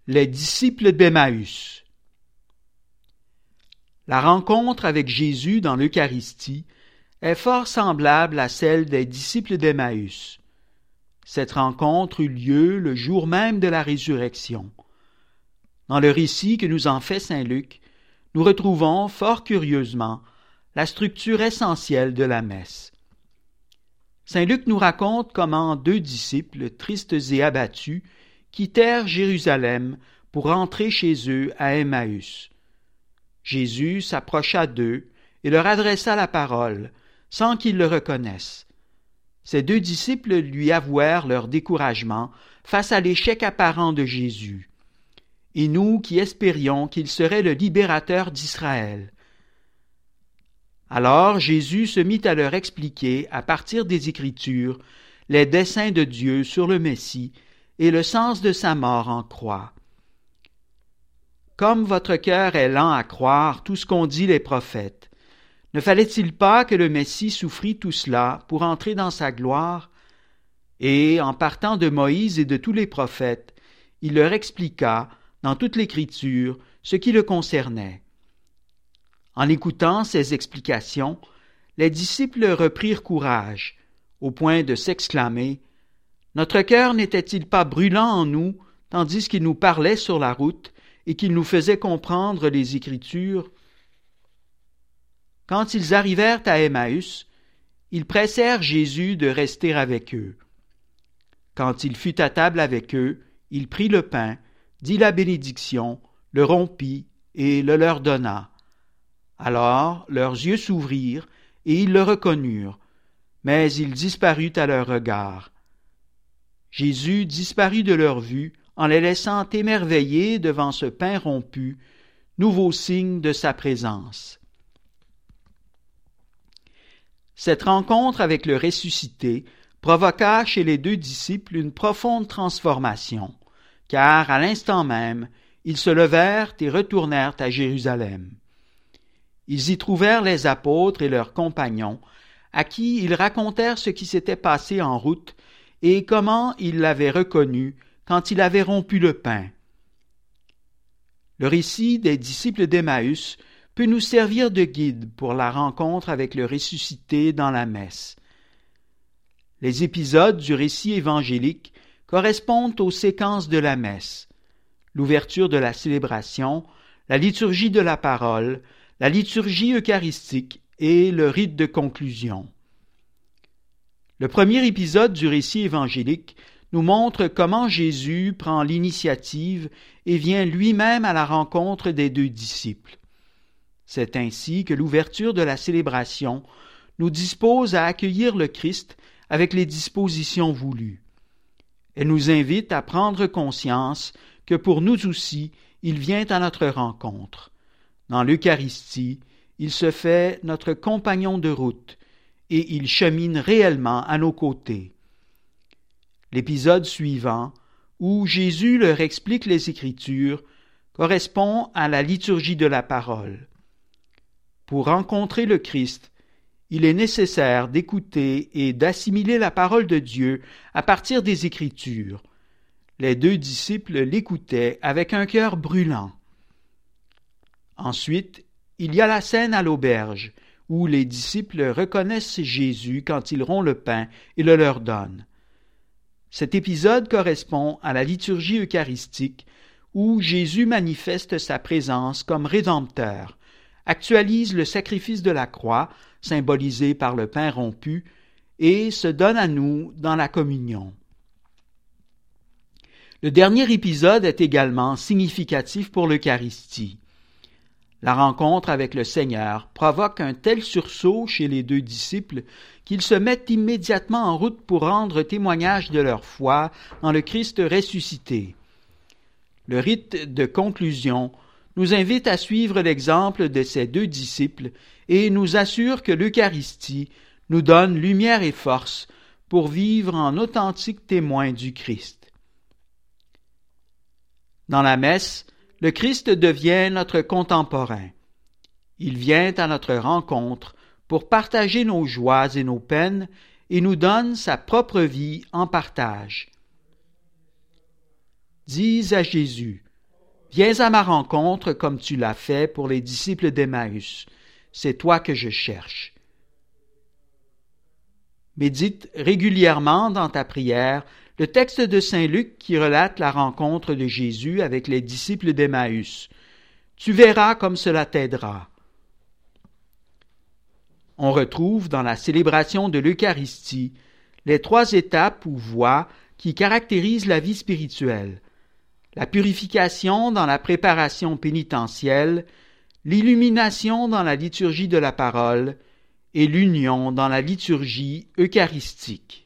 Les disciples d'Emmaüs. La rencontre avec Jésus dans l'Eucharistie est fort semblable à celle des disciples d'Emmaüs. Cette rencontre eut lieu le jour même de la résurrection. Dans le récit que nous en fait saint Luc, nous retrouvons, fort curieusement, la structure essentielle de la messe. Saint Luc nous raconte comment deux disciples, tristes et abattus, quittèrent Jérusalem pour rentrer chez eux à Emmaüs. Jésus s'approcha d'eux et leur adressa la parole, sans qu'ils le reconnaissent. Ces deux disciples lui avouèrent leur découragement face à l'échec apparent de Jésus. Et nous qui espérions qu'il serait le libérateur d'Israël. Alors Jésus se mit à leur expliquer, à partir des Écritures, les desseins de Dieu sur le Messie et le sens de sa mort en croix. Comme votre cœur est lent à croire tout ce qu'ont dit les prophètes, ne fallait-il pas que le Messie souffrit tout cela pour entrer dans sa gloire? Et, en partant de Moïse et de tous les prophètes, il leur expliqua, dans toute l'Écriture, ce qui le concernait. En écoutant ces explications, les disciples reprirent courage, au point de s'exclamer « Notre cœur n'était-il pas brûlant en nous, tandis qu'il nous parlait sur la route et qu'il nous faisait comprendre les Écritures ?» Quand ils arrivèrent à Emmaüs, ils pressèrent Jésus de rester avec eux. Quand il fut à table avec eux, il prit le pain, dit la bénédiction, le rompit et le leur donna. Alors leurs yeux s'ouvrirent et ils le reconnurent, mais il disparut à leur regard. Jésus disparut de leur vue en les laissant émerveillés devant ce pain rompu, nouveau signe de sa présence. Cette rencontre avec le ressuscité provoqua chez les deux disciples une profonde transformation, car à l'instant même, ils se levèrent et retournèrent à Jérusalem. Ils y trouvèrent les apôtres et leurs compagnons, à qui ils racontèrent ce qui s'était passé en route et comment ils l'avaient reconnu quand il avait rompu le pain. Le récit des disciples d'Emmaüs peut nous servir de guide pour la rencontre avec le ressuscité dans la messe. Les épisodes du récit évangélique correspondent aux séquences de la messe: l'ouverture de la célébration, la liturgie de la parole, la liturgie eucharistique et le rite de conclusion. Le premier épisode du récit évangélique nous montre comment Jésus prend l'initiative et vient lui-même à la rencontre des deux disciples. C'est ainsi que l'ouverture de la célébration nous dispose à accueillir le Christ avec les dispositions voulues. Elle nous invite à prendre conscience que pour nous aussi, il vient à notre rencontre. Dans l'Eucharistie, il se fait notre compagnon de route et il chemine réellement à nos côtés. L'épisode suivant, où Jésus leur explique les Écritures, correspond à la liturgie de la parole. Pour rencontrer le Christ, il est nécessaire d'écouter et d'assimiler la parole de Dieu à partir des Écritures. Les deux disciples l'écoutaient avec un cœur brûlant. Ensuite, il y a la scène à l'auberge, où les disciples reconnaissent Jésus quand il rompt le pain et le leur donne. Cet épisode correspond à la liturgie eucharistique, où Jésus manifeste sa présence comme Rédempteur, actualise le sacrifice de la croix, symbolisé par le pain rompu, et se donne à nous dans la communion. Le dernier épisode est également significatif pour l'Eucharistie. La rencontre avec le Seigneur provoque un tel sursaut chez les deux disciples qu'ils se mettent immédiatement en route pour rendre témoignage de leur foi dans le Christ ressuscité. Le rite de conclusion nous invite à suivre l'exemple de ces deux disciples et nous assure que l'Eucharistie nous donne lumière et force pour vivre en authentiques témoins du Christ. Dans la messe, le Christ devient notre contemporain. Il vient à notre rencontre pour partager nos joies et nos peines et nous donne sa propre vie en partage. Dis à Jésus: Viens à ma rencontre comme tu l'as fait pour les disciples d'Emmaüs. C'est toi que je cherche. Médite régulièrement dans ta prière le texte de saint Luc qui relate la rencontre de Jésus avec les disciples d'Emmaüs. Tu verras comme cela t'aidera. On retrouve dans la célébration de l'Eucharistie les 3 étapes ou voies qui caractérisent la vie spirituelle. La purification dans la préparation pénitentielle, l'illumination dans la liturgie de la parole et l'union dans la liturgie eucharistique.